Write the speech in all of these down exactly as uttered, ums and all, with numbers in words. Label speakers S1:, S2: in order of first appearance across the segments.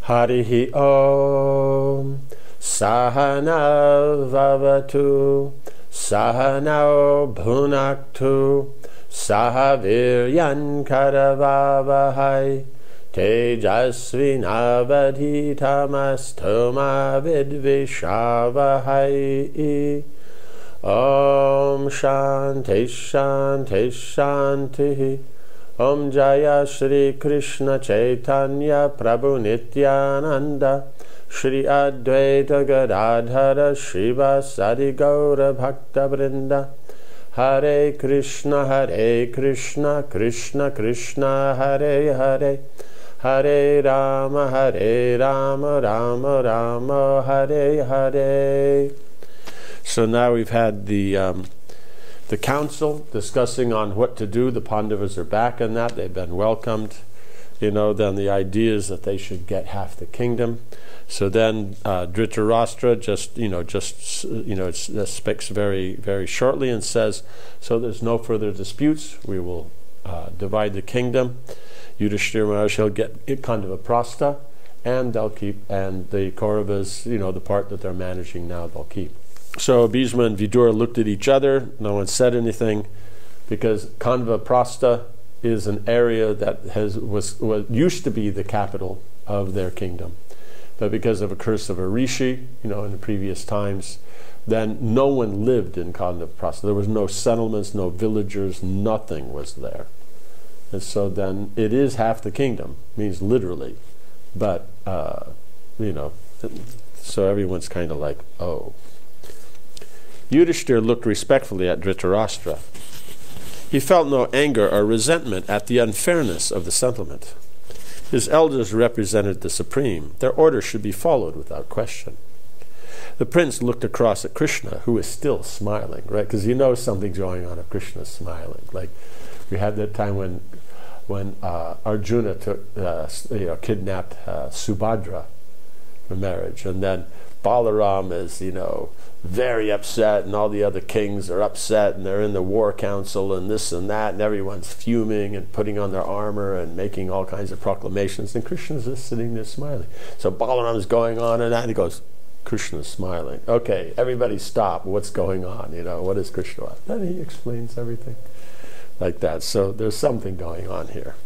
S1: Harihi Om. Sahana Vavatu. Sahana Bhunaktu. Sahaviryan Karavavahai. Tejasvinavadhitamastoma vidvishavahai. Om Shanti Shanti Shanti. Om Jaya Shri Krishna Chaitanya Prabhu Nityananda Shri Advaita Gadadhara Shrivasadi Gaura Bhakta Vrinda. Hare Krishna Hare Krishna Krishna Krishna Hare Hare Hare Rama Hare Rama Rama Rama Hare Hare. So now we've had the um, the council discussing on what to do. The Pandavas are back on that. They've been welcomed. You know, then the idea is that they should get half the kingdom. So then uh, Dhritarashtra just, you know, just, you know, it's, it speaks very, very shortly and says, so there's no further disputes. We will uh, divide the kingdom. Yudhishthira Maharaj, he'll get Khandavaprastha, and they'll keep, and the Kauravas, you know, the part that they're managing now, they'll keep. So Bhishma and Vidura looked at each other. No one said anything, because Khandavaprastha is an area that has was, was used to be the capital of their kingdom. But because of a curse of a rishi, you know, in the previous times, then no one lived in Khandavaprastha. There was no settlements, no villagers, nothing was there. And so then it is half the kingdom, means literally. But, uh, you know, so everyone's kind of like, oh. Yudhishthira looked respectfully at Dhritarashtra. He felt no anger or resentment at the unfairness of the settlement. His elders represented the supreme. Their orders should be followed without question. The prince looked across at Krishna, who was still smiling, right? Because you know something's going on if Krishna's smiling. Like we had that time when when uh, Arjuna took, uh, you know, kidnapped uh, Subhadra for marriage, and then Balaram is, you know, very upset, and all the other kings are upset, and they're in the war council and this and that, and everyone's fuming and putting on their armor and making all kinds of proclamations, and Krishna's just sitting there smiling. So Balaram's going on and that, and he goes, Krishna's smiling. Okay, everybody stop. What's going on? You know, what is Krishna? Then he explains everything like that. So there's something going on here.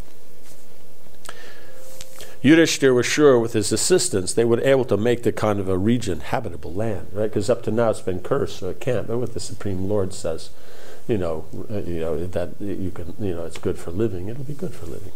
S1: Yudhishthira was sure with his assistance they would be able to make the Khandava region habitable land, right? Because up to now it's been cursed, so it can't. But what the Supreme Lord says, you know, uh, you know that you can, you know, it's good for living. It'll be good for living.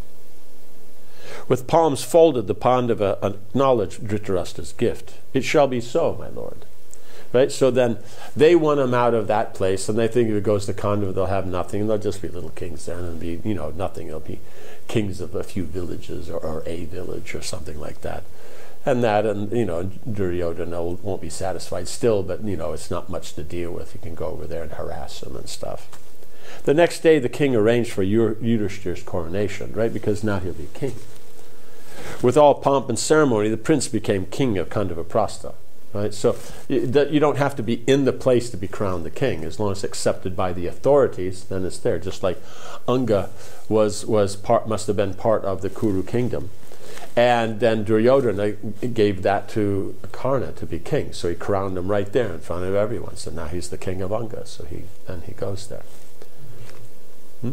S1: With palms folded, the Pandava acknowledged Dhritarashtra's gift. It shall be so, my lord. Right? So then they want him out of that place, and they think if it goes to Khandava, they'll have nothing, and they'll just be little kings there, and it'll be, you know, nothing. It'll be kings of a few villages or, or a village or something like that. And that, and, you know, Duryodhana won't be satisfied still, but, you know, it's not much to deal with. You can go over there and harass him and stuff. The next day, the king arranged for Yudhishthira's coronation, right? Because now he'll be king. With all pomp and ceremony, the prince became king of Khandavaprastha. Right? So you don't have to be in the place to be crowned the king. As long as it's accepted by the authorities, then it's there. Just like Anga was was part, must have been part of the Kuru kingdom, and then Duryodhana gave that to Karna to be king. So he crowned him right there in front of everyone. So now he's the king of Anga. So he then he goes there. Hmm?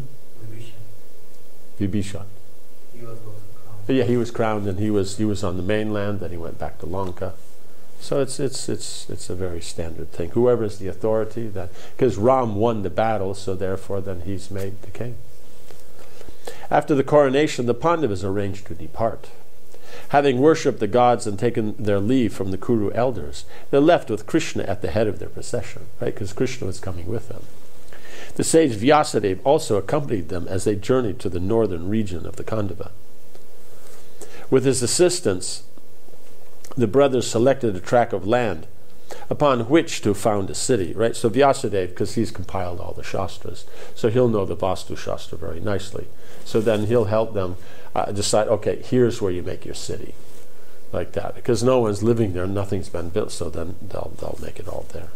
S1: Vibhishan. He was crowned. Yeah, he was crowned, and he was he was on the mainland. Then he went back to Lanka. So it's it's it's it's a very standard thing. Whoever is the authority, that because Ram won the battle, so therefore then he's made the king. After the coronation, the Pandavas arranged to depart. Having worshipped the gods and taken their leave from the Kuru elders, they left with Krishna at the head of their procession, right? Because Krishna was coming with them. The sage Vyasadeva also accompanied them as they journeyed to the northern region of the Khandava. With his assistance, the brothers selected a tract of land upon which to found a city, right? So Vyasadeva, because he's compiled all the Shastras, so he'll know the Vastu Shastra very nicely. So then he'll help them uh, decide, okay, here's where you make your city, like that. Because no one's living there, nothing's been built, so then they'll, they'll make it all there.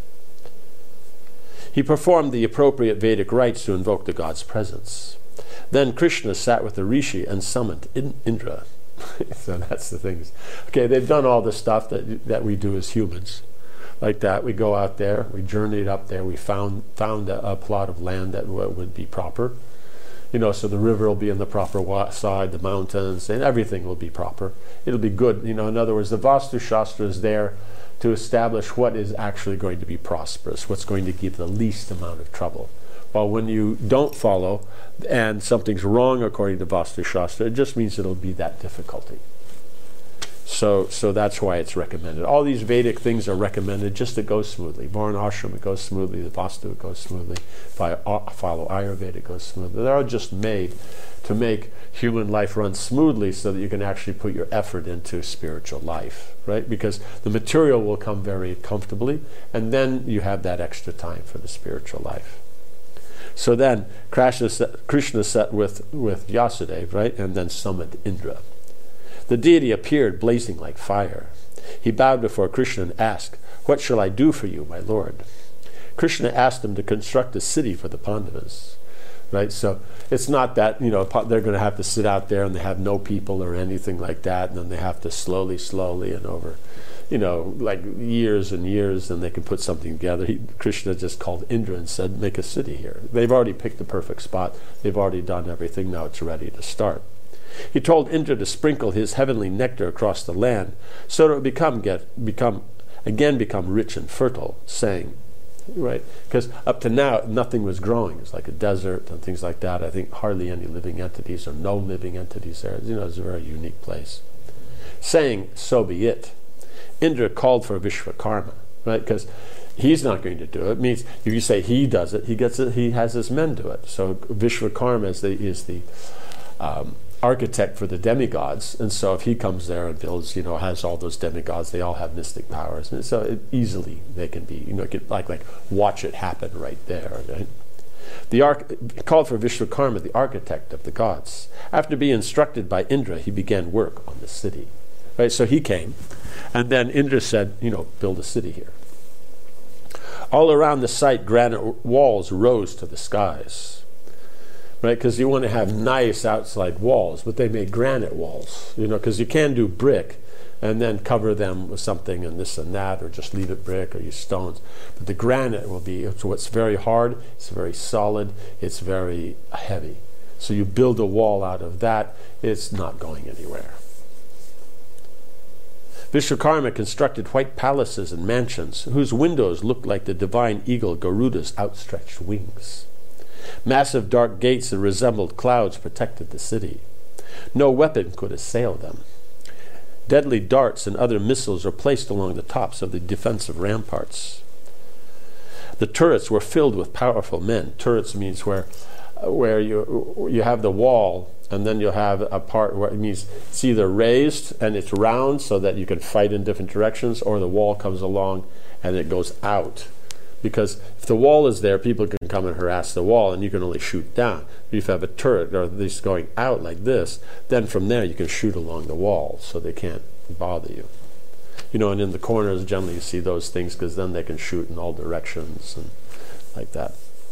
S1: He performed the appropriate Vedic rites to invoke the god's presence. Then Krishna sat with the Rishi and summoned Indra. So that's the things. Okay, they've done all the stuff that that we do as humans. Like that, we go out there, we journeyed up there, we found found a, a plot of land that w- would be proper. You know, so the river will be on the proper wa- side, the mountains, and everything will be proper. It'll be good. You know, in other words, the Vastu Shastra is there to establish what is actually going to be prosperous, what's going to give the least amount of trouble. While when you don't follow and something's wrong according to Vastu Shastra, it just means it'll be that difficulty. So so that's why it's recommended. All these Vedic things are recommended just to go smoothly. Varna Ashram, it goes smoothly. The Vastu, it goes smoothly. If I follow Ayurveda, it goes smoothly. They're all just made to make human life run smoothly so that you can actually put your effort into spiritual life, right? Because the material will come very comfortably, and then you have that extra time for the spiritual life. So then Krishna sat, Krishna sat with, with Vyasadeva, right? And then summoned Indra. The deity appeared blazing like fire. He bowed before Krishna and asked, "What shall I do for you, my lord?" Krishna asked him to construct a city for the Pandavas. Right? So it's not that, you know, they're going to have to sit out there and they have no people or anything like that, and then they have to slowly, slowly and over, you know, like years and years, and they can put something together. He, Krishna just called Indra and said, "Make a city here." They've already picked the perfect spot. They've already done everything. Now it's ready to start. He told Indra to sprinkle his heavenly nectar across the land so that it would become, get, become, again become rich and fertile, saying, right? Because up to now, nothing was growing. It's like a desert and things like that. I think hardly any living entities or no living entities there. You know, it's a very unique place. Saying, "So be it." Indra called for Vishvakarma, right? Because he's not going to do it. It means if you say he does it, he gets it. He has his men do it. So Vishvakarma is the is the um, architect for the demigods, and so if he comes there and builds, you know, has all those demigods, they all have mystic powers, and so it, easily they can be, you know, get, like like watch it happen right there. Right? The arch- called for Vishvakarma, the architect of the gods. After being instructed by Indra, he began work on the city. Right, so he came, and then Indra said, you know, build a city here. All around the site, granite walls rose to the skies. Right, because you want to have nice outside walls, but they made granite walls, you know, because you can do brick and then cover them with something and this and that, or just leave it brick or use stones. But the granite will be, so it's very hard, it's very solid, it's very heavy. So you build a wall out of that, it's not going anywhere. Vishvakarma constructed white palaces and mansions whose windows looked like the divine eagle Garuda's outstretched wings. Massive dark gates that resembled clouds protected the city. No weapon could assail them. Deadly darts and other missiles were placed along the tops of the defensive ramparts. The turrets were filled with powerful men. Turrets means where where you you have the wall, and then you'll have a part where it means it's either raised and it's round so that you can fight in different directions, or the wall comes along and it goes out. Because if the wall is there, people can come and harass the wall, and you can only shoot down. But if you have a turret or this going out like this, then from there you can shoot along the wall, so they can't bother you. You know, and in the corners, generally you see those things, because then they can shoot in all directions and like that.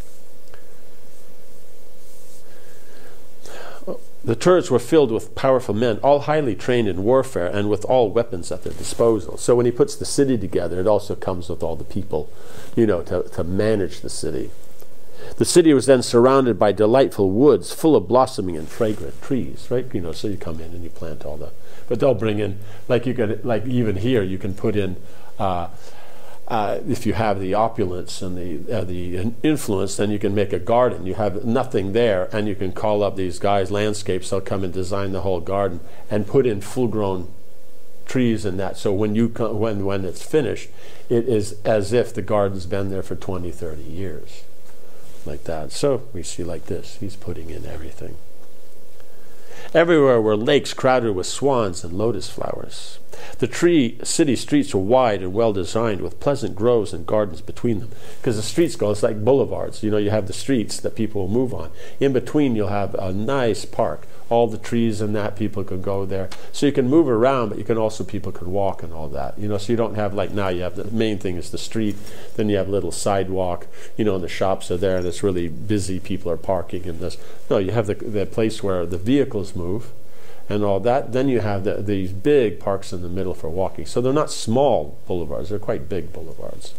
S1: The turrets were filled with powerful men, all highly trained in warfare and with all weapons at their disposal. So when he puts the city together, it also comes with all the people, you know, to, to manage the city. The city was then surrounded by delightful woods full of blossoming and fragrant trees, right? You know, so you come in and you plant all the, but they'll bring in, like you could, like even here, you can put in, uh, Uh, if you have the opulence and the uh, the influence, then you can make a garden. You have nothing there, and you can call up these guys, landscapes. They'll come and design the whole garden and put in full-grown trees and that. So when you co- when when it's finished, it is as if the garden's been there for twenty, thirty years, like that. So we see like this. He's putting in everything. Everywhere were lakes crowded with swans and lotus flowers. The tree city streets were wide and well designed, with pleasant groves and gardens between them. Because the streets go, it's like boulevards. You know, you have the streets that people will move on. In between, you'll have a nice park. All the trees and that, people can go there. So you can move around, but you can also, people can walk and all that. You know, so you don't have, like now, you have the main thing is the street. Then you have a little sidewalk, you know, and the shops are there, and it's really busy. People are parking in this. No, you have the, the place where the vehicles move. and all that. Then you have the, these big parks in the middle for walking. So they're not small boulevards, they're quite big boulevards.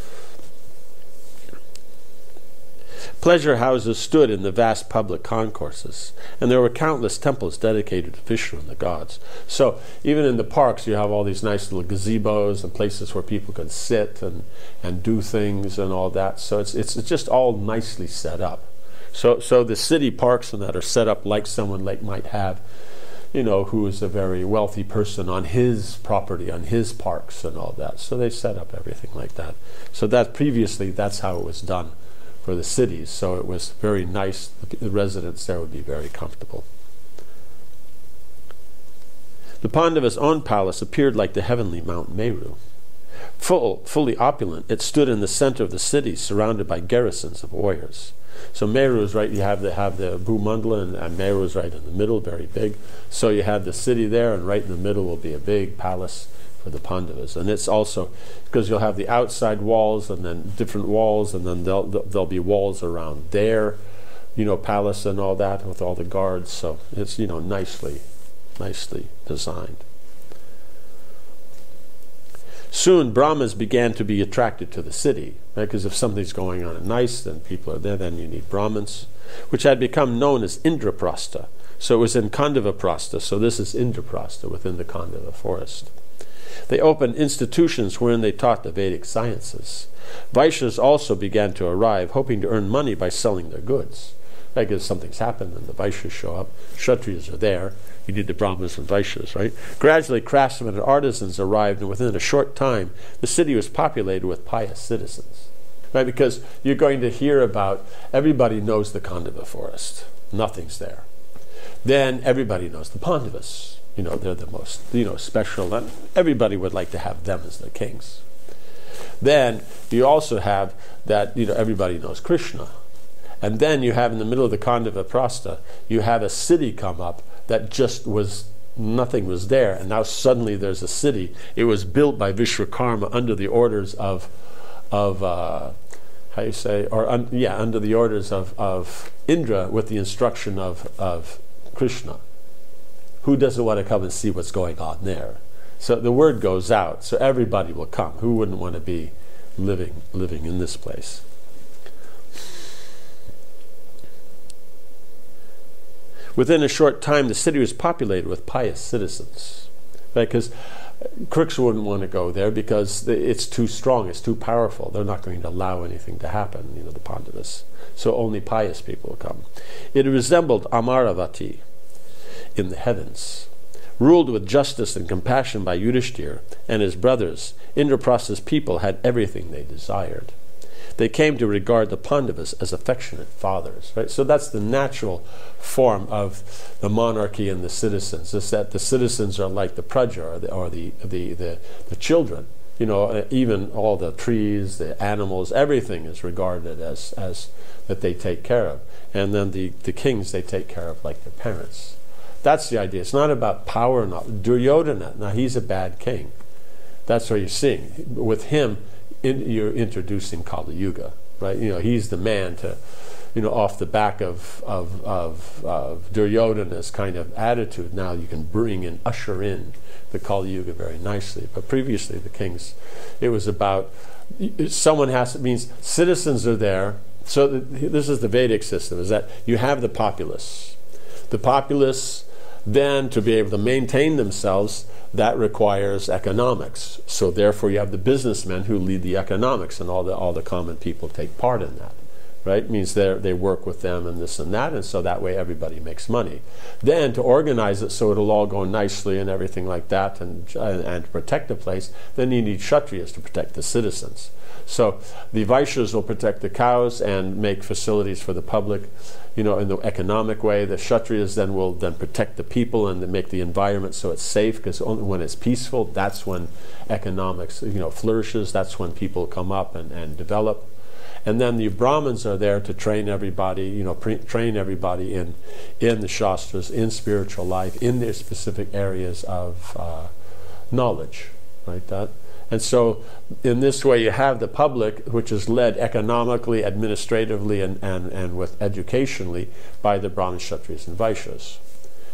S1: Pleasure houses stood in the vast public concourses, and there were countless temples dedicated to Vishnu and the gods. So even in the parks, you have all these nice little gazebos and places where people can sit and, and do things and all that. So it's, it's it's just all nicely set up. So so the city parks and that are set up like someone like might have, you know, who is a very wealthy person on his property, on his parks and all that. So they set up everything like that. So that previously, that's how it was done for the cities. So it was very nice. The residents there would be very comfortable. The Pandavas' own palace appeared like the heavenly Mount Meru. Full, fully opulent, it stood in the center of the city, surrounded by garrisons of warriors. So Meru is right, you have the, have the Bhumandala, and, and Meru is right in the middle, very big. So you have the city there, and right in the middle will be a big palace for the Pandavas. And it's also, because you'll have the outside walls, and then different walls, and then there'll, there'll be walls around their, you know, palace and all that, with all the guards. So it's, you know, nicely, nicely designed. Soon Brahmins began to be attracted to the city, because right? If something's going on nice, then people are there, then you need Brahmins, which had become known as Indraprastha. So it was in Khandavaprastha, so this is Indraprastha within the Khandava forest. They opened institutions wherein they taught the Vedic sciences. Vaishyas also began to arrive, hoping to earn money by selling their goods. Like if something's happened, then the Vaishyas show up, Kshatriyas are there, you need the Brahmanas and Vaishyas, right? Gradually, craftsmen and artisans arrived, and within a short time, the city was populated with pious citizens. Right? Because you're going to hear about, everybody knows the Khandava forest. Nothing's there. Then everybody knows the Pandavas. You know, they're the most, you know, special, and everybody would like to have them as their kings. Then you also have that, you know, everybody knows Krishna. And then you have in the middle of the Khandavaprastha, you have a city come up that just was, nothing was there, and now suddenly there's a city. It was built by Vishwakarma under the orders of, of uh, how you say, or un, yeah, under the orders of, of Indra with the instruction of, of Krishna. Who doesn't want to come and see what's going on there? So the word goes out, so everybody will come. Who wouldn't want to be living, living in this place? Within a short time, the city was populated with pious citizens. Because right? crooks wouldn't want to go there because it's too strong, it's too powerful. They're not going to allow anything to happen, you know, the Pandavas. So only pious people will come. It resembled Amaravati in the heavens. Ruled with justice and compassion by Yudhishthira and his brothers, Indraprastha's people had everything they desired. They came to regard the Pandavas as affectionate fathers. Right? So that's the natural form of the monarchy and the citizens, is that the citizens are like the praja, or the, or the, the, the, the children. You know, even all the trees, the animals, everything is regarded as, as that they take care of. And then the, the kings they take care of like their parents. That's the idea. It's not about power. Not Duryodhana, now he's a bad king. That's what you're seeing. With him, In, you're introducing Kali Yuga, right? You know, he's the man to, you know, off the back of of of, of Duryodhana's kind of attitude. Now you can bring in, usher in the Kali Yuga very nicely. But previously, the kings, it was about someone has. It means citizens are there. So the, this is the Vedic system: is that you have the populace, the populace. Then to be able to maintain themselves, that requires economics. So therefore you have the businessmen who lead the economics, and all the all the common people take part in that. Right? It means they they work with them and this and that, and so that way everybody makes money. Then to organize it so it'll all go nicely and everything like that, and and, and to protect the place, then you need Kshatriyas to protect the citizens. So the Vaishyas will protect the cows and make facilities for the public, you know, in the economic way. The Kshatriyas then will then protect the people and make the environment so it's safe, because only when it's peaceful, that's when economics, you know, flourishes. That's when people come up and, and develop. And then the Brahmins are there to train everybody, you know, pre- train everybody in in the Shastras, in spiritual life, in their specific areas of uh, knowledge, right? That. And so in this way you have the public, which is led economically, administratively, and, and, and with educationally by the Brahmins, Kshatriyas, and Vaishyas.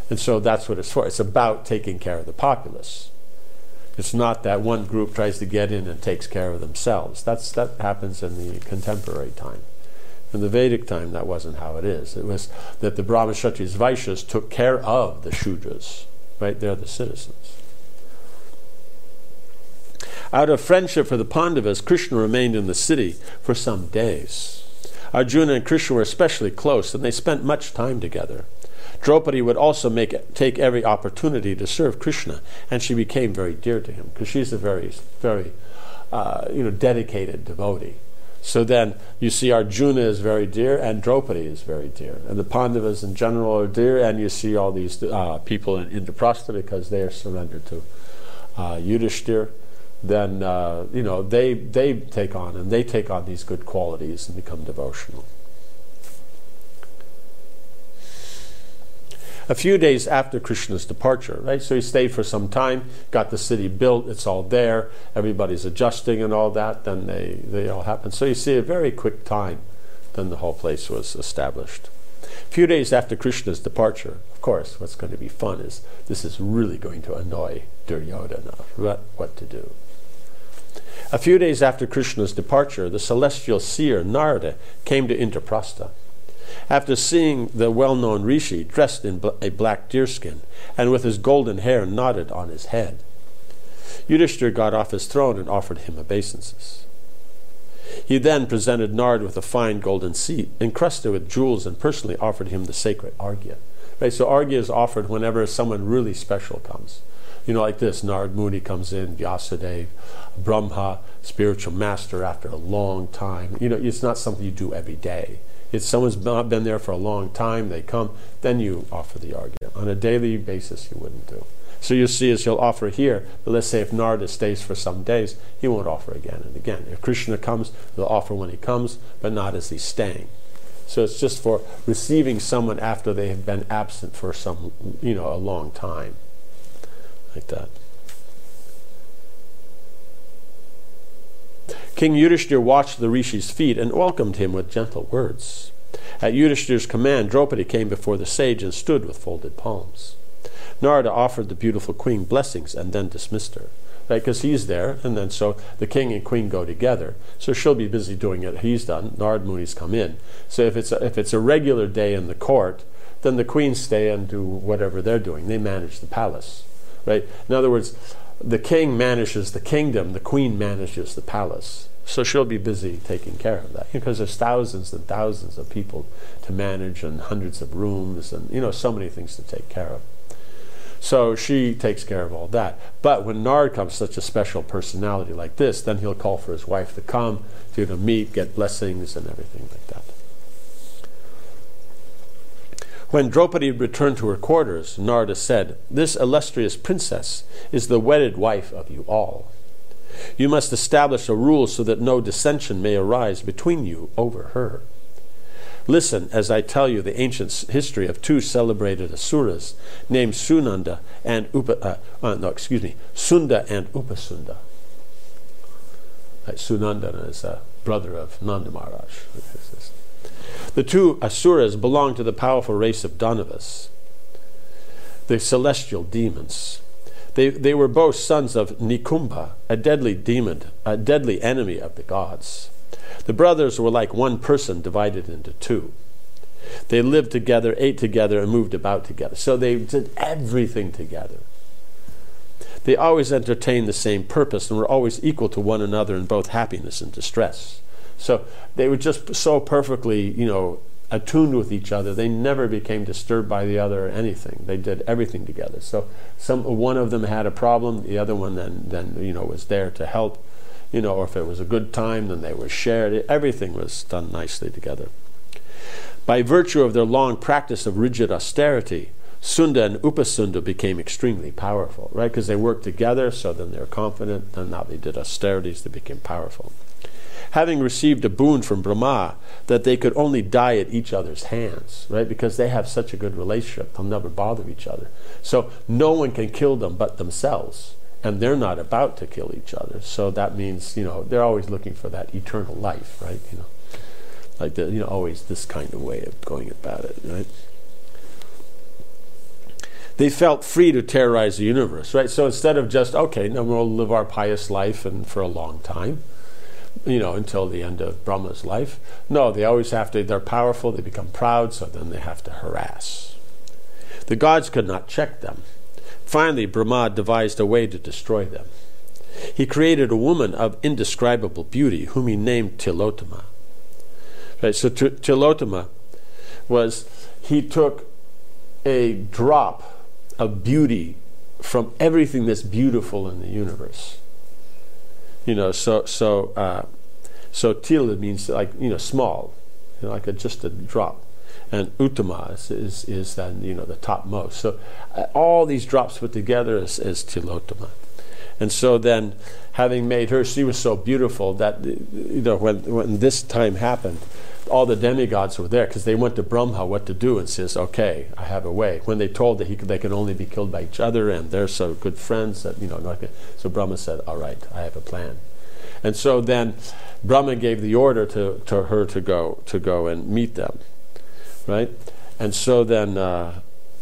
S1: And so that's what it's for. It's about taking care of the populace. It's not that one group tries to get in and takes care of themselves. That's, that happens in the contemporary time. In the Vedic time, that wasn't how it is. It was that the Brahmanas, Kshatriyas, Vaishyas took care of the Shudras. Right? They're the citizens. Out of friendship for the Pandavas, Krishna remained in the city for some days. Arjuna and Krishna were especially close, and they spent much time together. Draupadi would also make take every opportunity to serve Krishna, and she became very dear to him because she's a very, very, uh, you know, dedicated devotee. So then you see Arjuna is very dear, and Draupadi is very dear, and the Pandavas in general are dear, and you see all these uh, people in Indraprastha because they are surrendered to uh, Yudhishthira. Then uh, you know they they take on and they take on these good qualities and become devotional. A few days after Krishna's departure, right? So he stayed for some time, got the city built, it's all there, everybody's adjusting and all that, then they, they all happen. So you see a very quick time, then the whole place was established. A few days after Krishna's departure, of course, what's going to be fun is this is really going to annoy Duryodhana, what, what to do. A few days after Krishna's departure, the celestial seer Narada came to Indraprastha. After seeing the well-known rishi dressed in a black deerskin and with his golden hair knotted on his head, Yudhishthira got off his throne and offered him obeisances. He then presented Narada with a fine golden seat encrusted with jewels and personally offered him the sacred arghya. Right, so arghya is offered whenever someone really special comes. You know, like this, Narad Muni comes in, Vyasadeva, Brahma, spiritual master after a long time. You know, it's not something you do every day. If someone's not been there for a long time, they come, then you offer the arghya. On a daily basis, you wouldn't do. So you'll see as you'll offer here, but let's say if Narada stays for some days, he won't offer again and again. If Krishna comes, he'll offer when he comes, but not as he's staying. So it's just for receiving someone after they have been absent for some, you know, a long time. Like that. King Yudhishthira watched the rishi's feet and welcomed him with gentle words. At Yudhishthira's command, Draupadi came before the sage and stood with folded palms. Narada offered the beautiful queen blessings and then dismissed her. Right, because he's there, and then so the king and queen go together. So she'll be busy doing it. He's done. Narad Muni's come in. So if it's a, if it's a regular day in the court, then the queens stay and do whatever they're doing. They manage the palace. Right? In other words, the king manages the kingdom, the queen manages the palace. So she'll be busy taking care of that because there's thousands and thousands of people to manage and hundreds of rooms and, you know, so many things to take care of. So she takes care of all that. But when Narad comes, such a special personality like this, then he'll call for his wife to come, to, to meet, get blessings and everything like that. When Draupadi returned to her quarters, Narada said, "This illustrious princess is the wedded wife of you all. You must establish a rule so that no dissension may arise between you over her. Listen as I tell you the ancient history of two celebrated asuras named Sunanda and Upa, uh, uh, no, excuse me, Sunda and Upasunda." Right, Sunanda is a brother of Nanda Maharaj. The two asuras belonged to the powerful race of Danavas, the celestial demons. They, they were both sons of Nikumba, a deadly demon, a deadly enemy of the gods. The brothers were like one person divided into two. They lived together, ate together, and moved about together. So they did everything together. They always entertained the same purpose and were always equal to one another in both happiness and distress. So they were just so perfectly, you know, attuned with each other. They never became disturbed by the other or anything. They did everything together. So some one of them had a problem, the other one then, then you know, was there to help. You know, or if it was a good time, then they were shared. Everything was done nicely together. By virtue of their long practice of rigid austerity, Sunda and Upasunda became extremely powerful, right? Because they worked together, so then they're confident, and now they did austerities, they became powerful. Having received a boon from Brahma that they could only die at each other's hands, right? Because they have such a good relationship, they'll never bother each other. So no one can kill them but themselves, and they're not about to kill each other. So that means, you know, they're always looking for that eternal life, right? You know, like the, you know, always this kind of way of going about it, right? they felt free to terrorize the universe, right? So instead of just, okay, now we'll live our pious life and for a long time, you know, until the end of Brahma's life. No, they always have to, they're powerful, they become proud, so then they have to harass. The gods could not check them. Finally, Brahma devised a way to destroy them. He created a woman of indescribable beauty, whom he named Tilotama. Right, so T- Tilotama was, he took a drop of beauty from everything that's beautiful in the universe. You know, so so uh, so Tila means like, you know, small, you know, like a, just a drop, and Uttama is is, is then, you know, the topmost. So uh, all these drops put together is, is Tilotama, and so then, having made her, she was so beautiful that, you know, when when this time happened, all the demigods were there because they went to Brahma what to do and says, okay, I have a way. When they told that he could, they could only be killed by each other and they're so good friends that, you know, not, so Brahma said, all right, I have a plan. And so then Brahma gave the order to, to her to go to go and meet them, right? And so then, uh,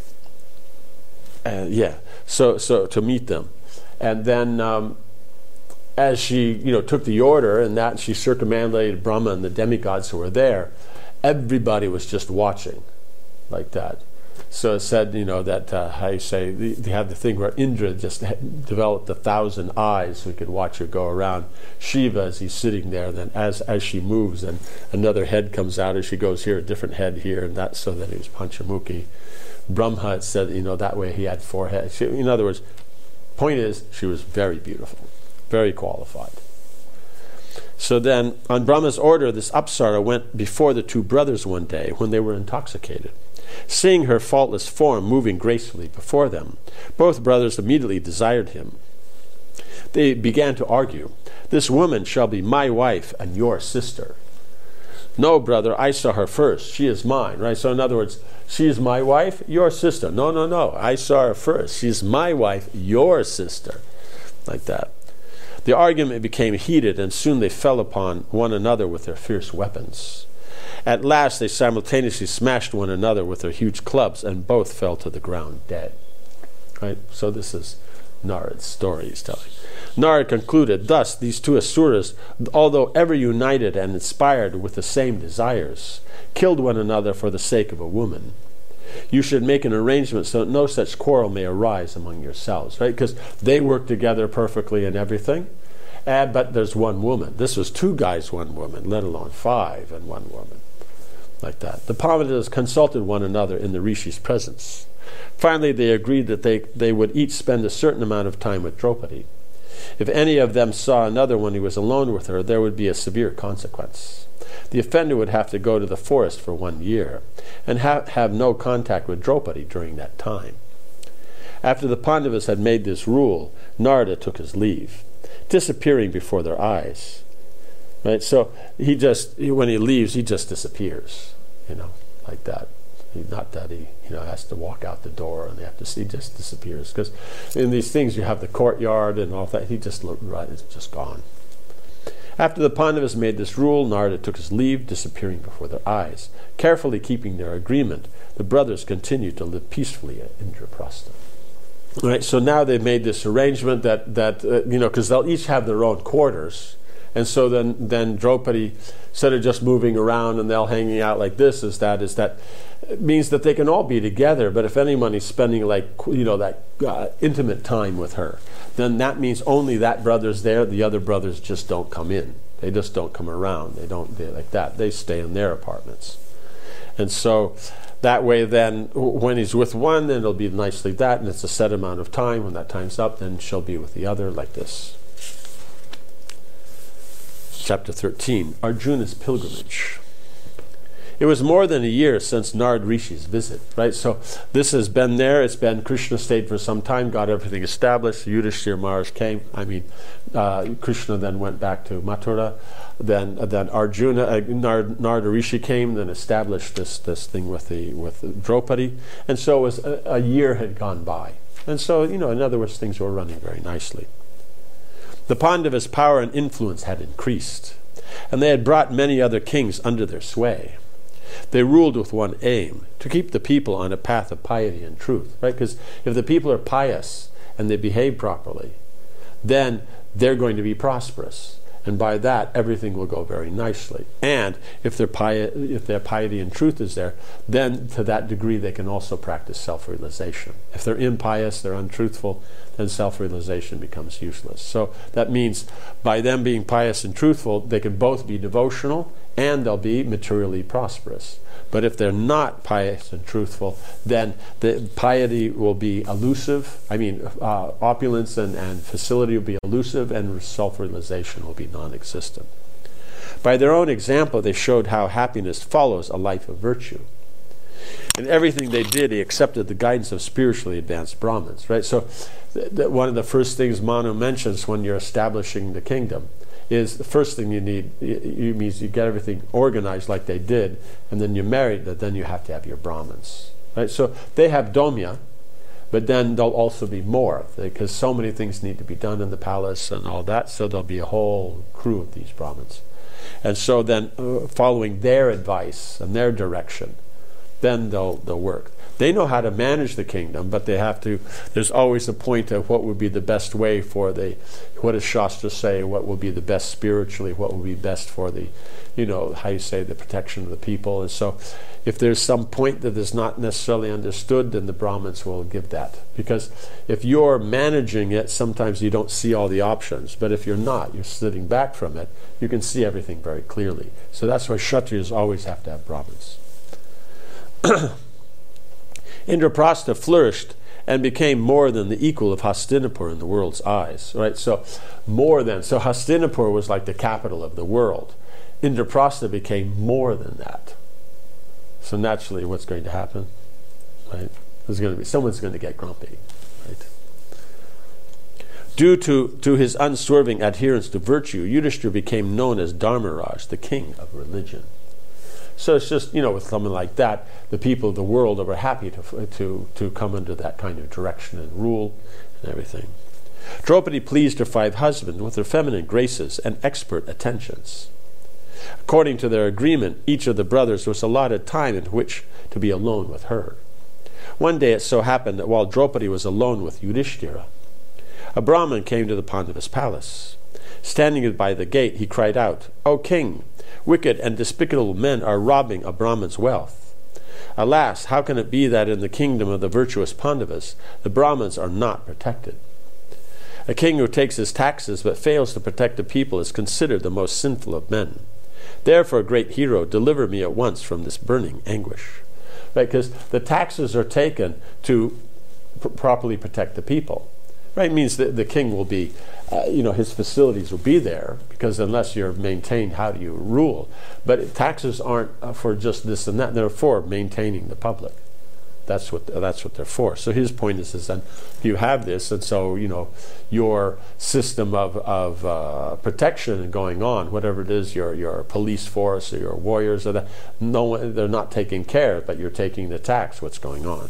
S1: uh, yeah, so so to meet them, and then. Um, As she, you know, took the order and that, she circumambulated Brahma and the demigods who were there, everybody was just watching, like that. So it said, you know, that uh, how you say they have the thing where Indra just developed a thousand eyes, so he could watch her go around. Shiva, as he's sitting there, then as as she moves, and another head comes out as she goes here, a different head here, and that, so that he was Panchamukhi. Brahma, it said, you know, that way he had four heads. She, in other words, point is, she was very beautiful. Very qualified. So then, on Brahma's order, this Apsara went before the two brothers one day when they were intoxicated. Seeing her faultless form moving gracefully before them, both brothers immediately desired him. They began to argue, "This woman shall be my wife and your sister." "No, brother, I saw her first. She is mine." Right? So in other words, she is my wife, your sister. No, no, no. I saw her first. She is my wife, your sister. Like that. The argument became heated, and soon they fell upon one another with their fierce weapons. At last they simultaneously smashed one another with their huge clubs, and both fell to the ground dead. Right? So this is Narad's story he's telling. Narad concluded, "Thus these two asuras, although ever united and inspired with the same desires, killed one another for the sake of a woman. You should make an arrangement so that no such quarrel may arise among yourselves," right? Because they work together perfectly and everything, and, but there's one woman. This was two guys, one woman, let alone five and one woman, like that. The Pandavas consulted one another in the Rishi's presence. Finally, they agreed that they, they would each spend a certain amount of time with Draupadi. If any of them saw another when he was alone with her, there would be a severe consequence. The offender would have to go to the forest for one year and ha- have no contact with Draupadi during that time. After the Pandavas had made this rule, Narada took his leave, disappearing before their eyes. Right? So he just, he, when he leaves, he just disappears, you know, like that. He, not that he, you know, has to walk out the door and they have to see, he just disappears. Because in these things, you have the courtyard and all that. He just looked right, it's just gone. After the Pandavas made this rule, Narada took his leave, disappearing before their eyes. Carefully keeping their agreement, the brothers continued to live peacefully at Indraprastha. Right, so now they've made this arrangement that, that uh, you know, because they'll each have their own quarters. And so then, then Draupadi, instead of just moving around and they're hanging out like this, is that, is that it means that they can all be together, but if anyone is spending like, you know, that uh, intimate time with her, then that means only that brother's there, the other brothers just don't come in. They just don't come around. They don't, they, like that. They stay in their apartments. And so that way then, when he's with one, then it'll be nicely that, and it's a set amount of time. When that time's up, then she'll be with the other, like this. Chapter thirteen, Arjuna's pilgrimage. It was more than a year since Narad Rishi's visit, right? So this has been there. It's been, Krishna stayed for some time, got everything established. Yudhishthira Maharaj came. I mean, uh, Krishna then went back to Mathura. Then, uh, then Arjuna, uh, Narad, Narad Rishi came, then established this this thing with the with Draupadi. And so it was a, a year had gone by. And so, you know, in other words, things were running very nicely. The Pandavas' power and influence had increased, and they had brought many other kings under their sway. They ruled with one aim, to keep the people on a path of piety and truth, right? Because if the people are pious and they behave properly, then they're going to be prosperous. And by that, everything will go very nicely. And if their, pi- if their piety and truth is there, then to that degree they can also practice self-realization. If they're impious, they're untruthful, then self-realization becomes useless. So that means by them being pious and truthful, they can both be devotional and they'll be materially prosperous. But if they're not pious and truthful, then the piety will be elusive. I mean, uh, opulence and, and facility will be elusive, and self-realization will be non-existent. By their own example, they showed how happiness follows a life of virtue. In everything they did, he accepted the guidance of spiritually advanced Brahmins. Right. So, th- th- one of the first things Manu mentions when you're establishing the kingdom is the first thing you need, you means you get everything organized like they did, and then you marry that, then you have to have your Brahmins. Right? So they have Domya, but then there'll also be more, because so many things need to be done in the palace and all that, so there'll be a whole crew of these Brahmins. And so then, uh, following their advice and their direction, then they'll, they'll work. They know how to manage the kingdom, but they have to, there's always a point of what would be the best way for the, what does Shastra say, what will be the best spiritually, what will be best for the, you know, how you say, the protection of the people. And so if there's some point that is not necessarily understood, then the Brahmins will give that. Because if you're managing it, sometimes you don't see all the options. But if you're not, you're sitting back from it, you can see everything very clearly. So that's why Kshatriyas always have to have Brahmins. Indraprastha flourished and became more than the equal of Hastinapur in the world's eyes. Right? So more than, so Hastinapur was like the capital of the world. Indraprastha became more than that. So naturally, what's going to happen? Right? There's going to be, someone's going to get grumpy. Right? Due to, to his unswerving adherence to virtue, Yudhishthira became known as Dharmaraj, the king of religion. So it's just, you know, with someone like that, the people of the world were happy to, to, to come under that kind of direction and rule and everything. Draupadi pleased her five husbands with her feminine graces and expert attentions. According to their agreement, each of the brothers was allotted time in which to be alone with her. One day it so happened that while Draupadi was alone with Yudhishthira, a Brahmin came to the Pandavas' palace. Standing by the gate, he cried out, "O king, wicked and despicable men are robbing a Brahmin's wealth. Alas, how can it be that in the kingdom of the virtuous Pandavas, the Brahmins are not protected? A king who takes his taxes but fails to protect the people is considered the most sinful of men. Therefore, great hero, deliver me at once from this burning anguish." Right? Because the taxes are taken to pr- properly protect the people. Right? It means that the king will be, uh, you know, his facilities will be there, because unless you're maintained, how do you rule? But taxes aren't uh, for just this and that. They're for maintaining the public. That's what that's what they're for. So his point is, is then you have this, and so, you know, your system of of uh, protection going on, whatever it is, your your police force or your warriors, or that, no one, they're not taking care, but you're taking the tax. What's going on?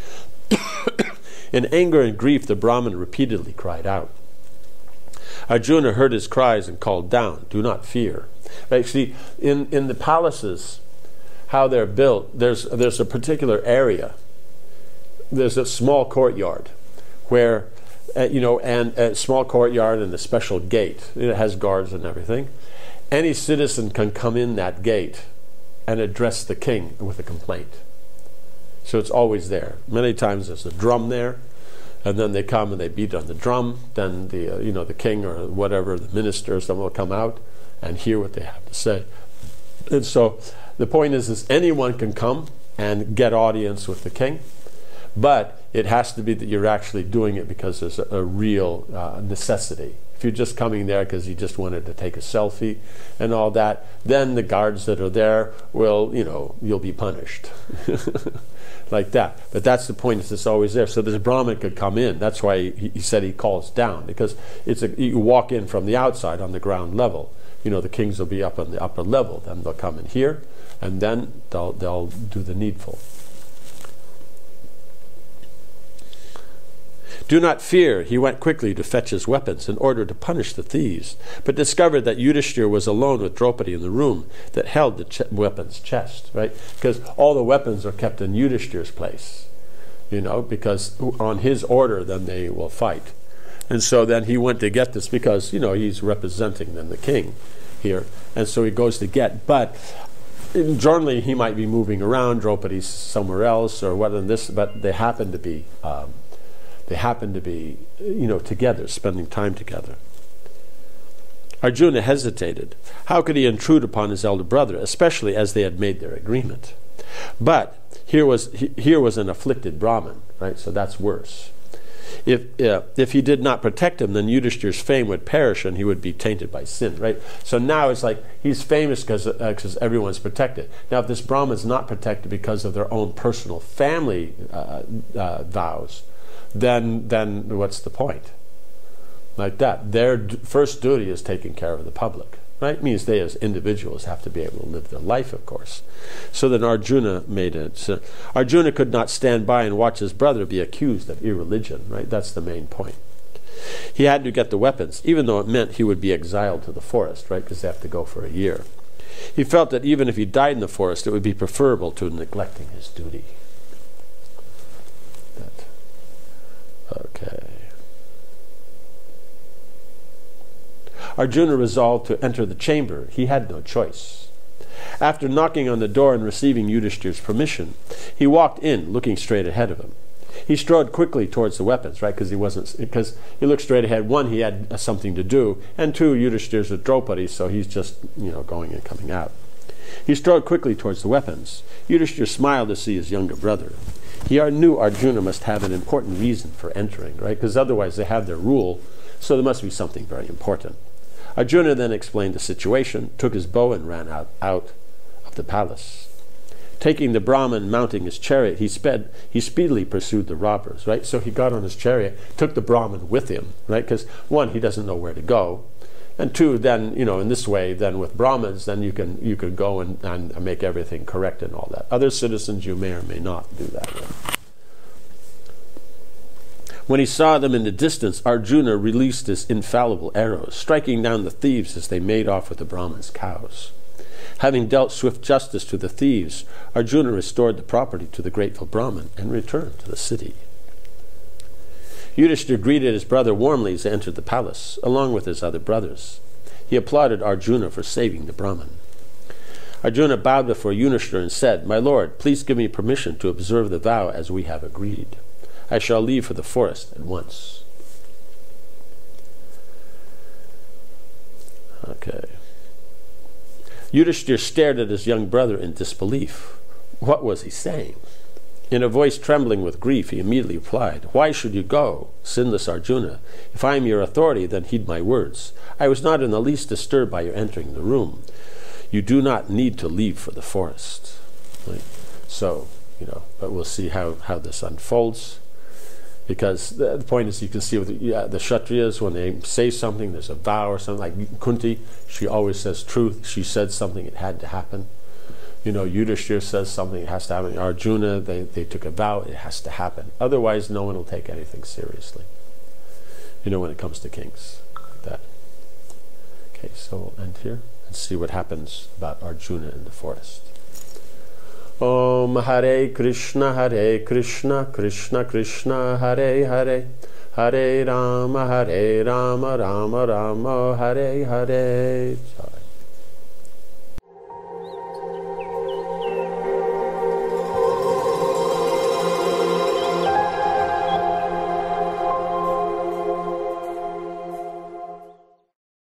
S1: In anger and grief, the Brahmin repeatedly cried out. Arjuna heard his cries and called down, "Do not fear." Right? See, in in the palaces, how they're built, there's there's a particular area. There's a small courtyard where, uh, you know, and a small courtyard and a special gate. It has guards and everything. Any citizen can come in that gate and address the king with a complaint. So it's always there. Many times there's a drum there, and then they come and they beat on the drum. Then the uh, you know the king or whatever, the minister or someone will come out and hear what they have to say. And so the point is, is anyone can come and get audience with the king, but it has to be that you're actually doing it because there's a, a real uh, necessity. If you're just coming there because you just wanted to take a selfie and all that, then the guards that are there will, you know, you'll be punished. Like that. But that's the point, is it's always there. So this Brahmin could come in. That's why he, he said he calls down, because it's a, you walk in from the outside on the ground level. You know, the kings will be up on the upper level. Then they'll come in here, and then they'll they'll do the needful.
S2: Do not fear. He went quickly to fetch his weapons in order to punish the thieves, but discovered that Yudhishthira was alone with Draupadi in the room that held the ch- weapons chest, right? Because all the weapons are kept in Yudhishthira's place, you know, because on his order then they will fight. And so then he went to get this because, you know, he's representing then the king here. And so he goes to get, but generally he might be moving around, Draupadi's somewhere else or whether this, but they happen to be, um, they happen to be, you know, together, spending time together. Arjuna hesitated. How could he intrude upon his elder brother, especially as they had made their agreement? But here was here was an afflicted Brahmin, right? So that's worse. If uh, if he did not protect him, then Yudhishthira's fame would perish and he would be tainted by sin, right? So now it's like he's famous because uh, everyone's protected. Now if this Brahmin's not protected because of their own personal family uh, uh, vows, then then what's the point? Like that. Their d- first duty is taking care of the public, right? It means they as individuals have to be able to live their life, of course. So then Arjuna made it. So Arjuna could not stand by and watch his brother be accused of irreligion, right? That's the main point. He had to get the weapons, even though it meant he would be exiled to the forest, right? Because they have to go for a year. He felt that even if he died in the forest, it would be preferable to neglecting his duty. That. Okay. Arjuna resolved to enter the chamber. He had no choice. After knocking on the door and receiving Yudhishthira's permission, he walked in, looking straight ahead of him. He strode quickly towards the weapons, right? Because he wasn't, because he looked straight ahead. One, he had uh, something to do, and two, Yudhishthira's with Draupadi, so he's just, you know, going and coming out. He strode quickly towards the weapons. Yudhishthira smiled to see his younger brother. He knew Arjuna must have an important reason for entering, right? Because otherwise they have their rule, so there must be something very important. Arjuna then explained the situation, took his bow and ran out, out of the palace. Taking the Brahmin, mounting his chariot, he sped. He speedily pursued the robbers, right? So he got on his chariot, took the Brahmin with him, right? Because one, he doesn't know where to go, and two, then, you know, in this way, then with Brahmins, then you can you can go and, and make everything correct and all that. Other citizens, you may or may not do that with. When he saw them in the distance, Arjuna released his infallible arrows, striking down the thieves as they made off with the Brahmin's cows. Having dealt swift justice to the thieves, Arjuna restored the property to the grateful Brahmin and returned to the city. Yudhishthira greeted his brother warmly as he entered the palace, along with his other brothers. He applauded Arjuna for saving the Brahmin. Arjuna bowed before Yudhishthira and said, "My lord, please give me permission to observe the vow as we have agreed. I shall leave for the forest at once." Okay. Yudhishthira stared at his young brother in disbelief. What was he saying? In a voice trembling with grief, he immediately replied, "Why should you go, sinless Arjuna? If I am your authority, then heed my words. I was not in the least disturbed by your entering the room. You do not need to leave for the forest." Right? So, you know, but we'll see how, how this unfolds. Because the, the point is, you can see with the, yeah, the Kshatriyas, when they say something, there's a vow or something, like Kunti, she always says truth. She said something, it had to happen. You know, Yudhishthira says something, it has to happen. Arjuna, they, they took a vow, it has to happen. Otherwise, no one will take anything seriously. You know, when it comes to kings. Like that. Okay, so we'll end here and see what happens about Arjuna in the forest. Om Hare Krishna, Hare Krishna, Krishna Krishna, Hare Hare, Hare Rama, Hare Rama, Rama Rama, Hare Hare.